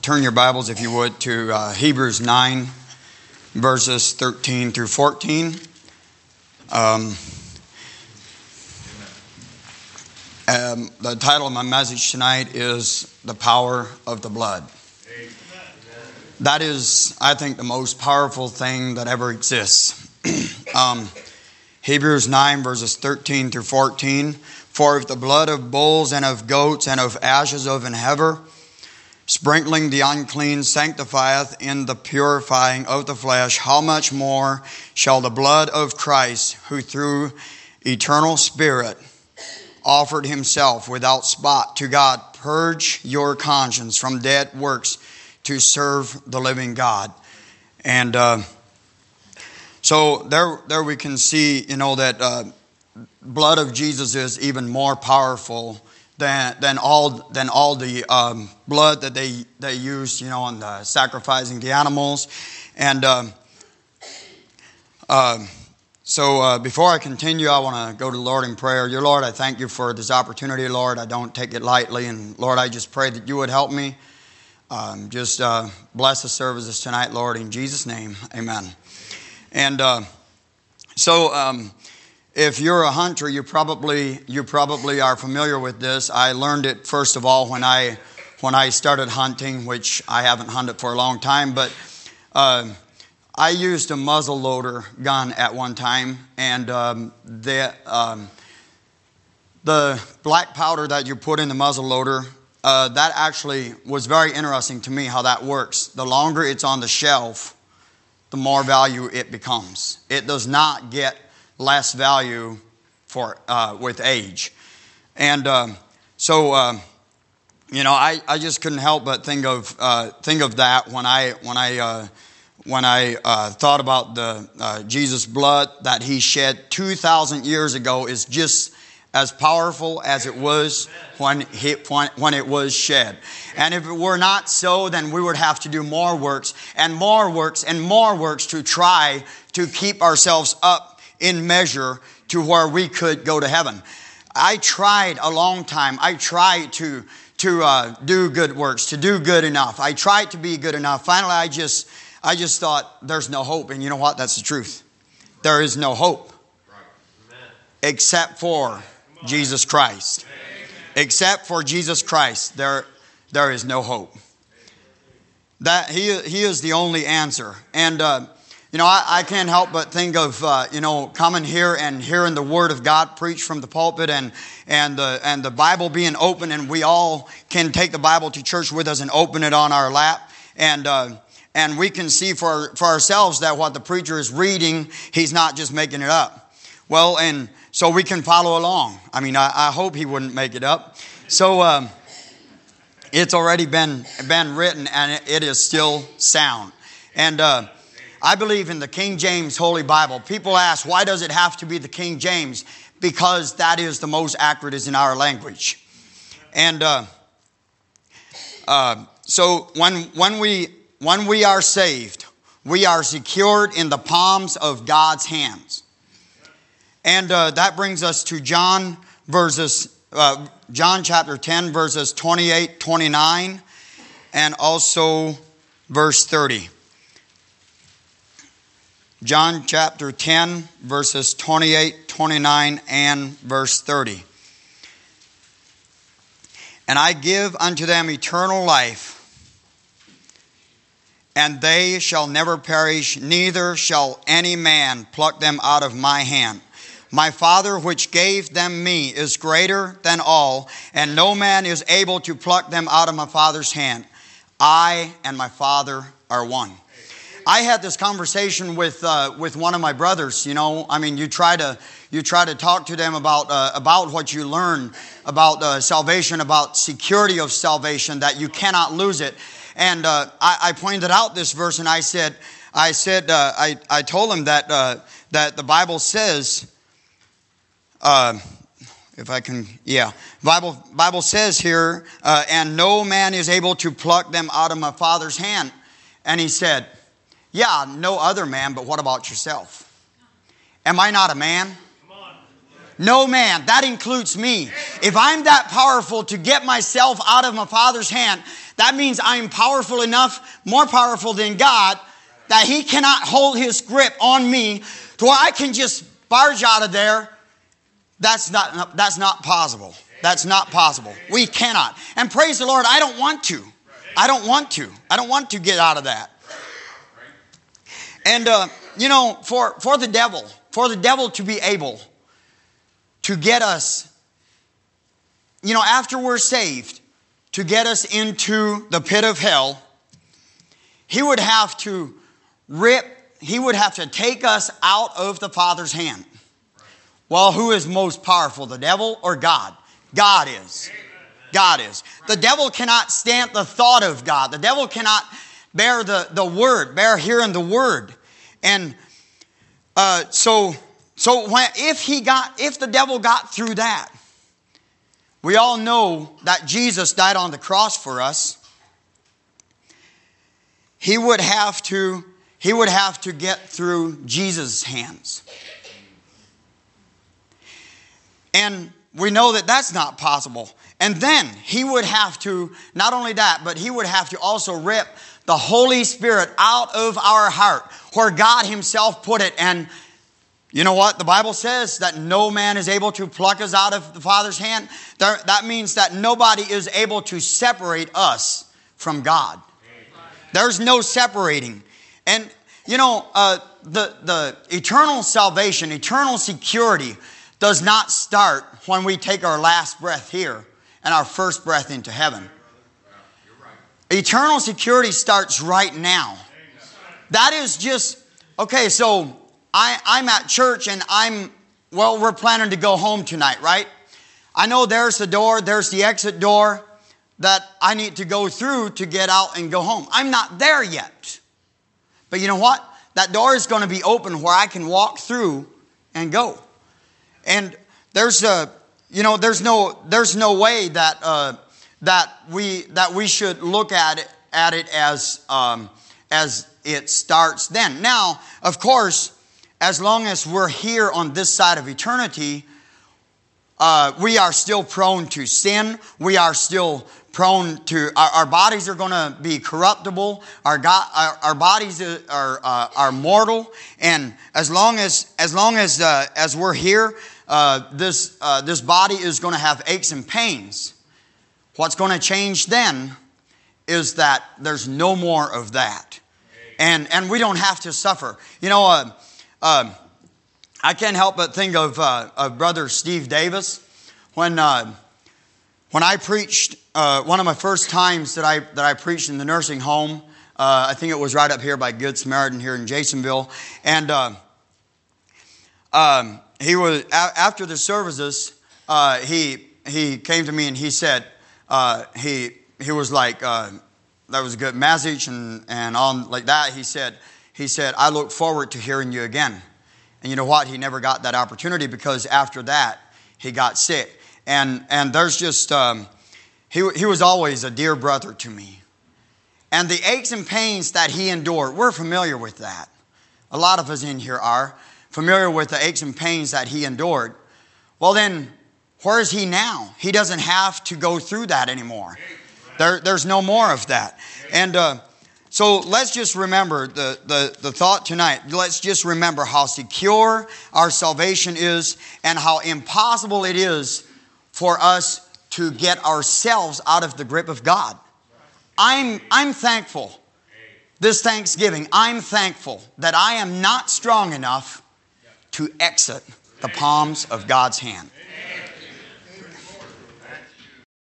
Turn your Bibles, if you would, to Hebrews 9, verses 13 through 14. The title of my message tonight is The Power of the Blood. That is, I think, the most powerful thing that ever exists. Hebrews 9, verses 13 through 14. For if the blood of bulls and of goats and of ashes of an heifer, sprinkling the unclean, sanctifieth in the purifying of the flesh, how much more shall the blood of Christ, who through eternal Spirit offered himself without spot to God, purge your conscience from dead works to serve the living God. And so there we can see, that blood of Jesus is even more powerful than all the blood that they used, in the sacrificing the animals. And so before I continue, I want to go to the Lord in prayer. Dear Lord, I thank you for this opportunity, Lord. I don't take it lightly. And Lord, I just pray that you would help me. Just bless the services tonight, Lord, in Jesus' name. Amen. And if you're a hunter, you probably are familiar with this. I learned it first of all when I started hunting, which I haven't hunted for a long time. But I used a muzzle loader gun at one time, and the black powder that you put in the muzzle loader, that actually was very interesting to me how that works. The longer it's on the shelf, the more value it becomes. It does not get less value for with age. And I just couldn't help but think of that when I thought about the Jesus blood that he shed 2,000 years ago is just as powerful as it was when it was shed. And if it were not so, then we would have to do more works and more works and more works to try to keep ourselves up in measure to where we could go to heaven. I tried a long time. I tried to do good works, to do good enough. I tried to be good enough. Finally, I just thought there's no hope. And you know what? That's the truth. There is no hope except for Jesus Christ. Except for Jesus Christ, there is no hope. That He is the only answer. And I can't help but think of coming here and hearing the Word of God preached from the pulpit and the Bible being open, and we all can take the Bible to church with us and open it on our lap, and we can see for ourselves that what the preacher is reading, he's not just making it up. Well, and so we can follow along. I mean, I hope he wouldn't make it up. So it's already been written, and it is still sound. And I believe in the King James Holy Bible. People ask, why does it have to be the King James? Because that is the most accurate is in our language. And so when we are saved, we are secured in the palms of God's hands. And that brings us to John chapter 10, verses 28, 29, and also verse 30. John chapter 10, verses 28, 29, and verse 30. And I give unto them eternal life, and they shall never perish, neither shall any man pluck them out of my hand. My Father which gave them me is greater than all, and no man is able to pluck them out of my Father's hand. I and my Father are one. I had this conversation with one of my brothers. You try to talk to them about what you learn about salvation, about security of salvation, that you cannot lose it. And I pointed out this verse, and I told him that the Bible says, Bible says here, and no man is able to pluck them out of my Father's hand. And he said, yeah, no other man, but what about yourself? Am I not a man? No man. That includes me. If I'm that powerful to get myself out of my Father's hand, That means I am powerful enough, more powerful than God, that He cannot hold His grip on me to where I can just barge out of there. That's not possible. That's not possible. We cannot. And praise the Lord, I don't want to. I don't want to. I don't want to get out of that. And, for the devil to be able to get us, after we're saved, to get us into the pit of hell, he would have to take us out of the Father's hand. Well, who is most powerful, the devil or God? God is. God is. The devil cannot stand the thought of God. The devil cannot bear the word, bear hearing the word. And if the devil got through that, we all know that Jesus died on the cross for us. He would have to get through Jesus' hands. And we know that that's not possible. And then he would have to, not only that, but he would have to also rip the Holy Spirit out of our heart, where God Himself put it. And you know what? The Bible says that no man is able to pluck us out of the Father's hand. That means that nobody is able to separate us from God. There's no separating. And the eternal salvation, eternal security does not start when we take our last breath here and our first breath into heaven. Eternal security starts right now. That is just, okay, so I'm at church and we're planning to go home tonight, right? I know there's the door, there's the exit door that I need to go through to get out and go home. I'm not there yet. But you know what? That door is going to be open where I can walk through and go. And there's no way that we should look at it as it starts then. Now, of course, as long as we're here on this side of eternity, we are still prone to sin. We are still prone to, our bodies are going to be corruptible. Our bodies are mortal. And as long as we're here, this body is going to have aches and pains. What's going to change then is that there's no more of that. And we don't have to suffer. I can't help but think of Brother Steve Davis. When I preached, one of my first times that I preached in the nursing home, I think it was right up here by Good Samaritan here in Jasonville. And he was, after the services, he came to me and he said, he was like, that was a good message and on like that. He said, I look forward to hearing you again. And you know what? He never got that opportunity because after that, he got sick. And there's just, he was always a dear brother to me. And the aches and pains that he endured, we're familiar with that. A lot of us in here are familiar with the aches and pains that he endured. Well then, where is he now? He doesn't have to go through that anymore. There's no more of that. And so let's just remember the thought tonight. Let's just remember how secure our salvation is and how impossible it is for us to get ourselves out of the grip of God. I'm thankful. This Thanksgiving, I'm thankful that I am not strong enough to exit the palms of God's hand.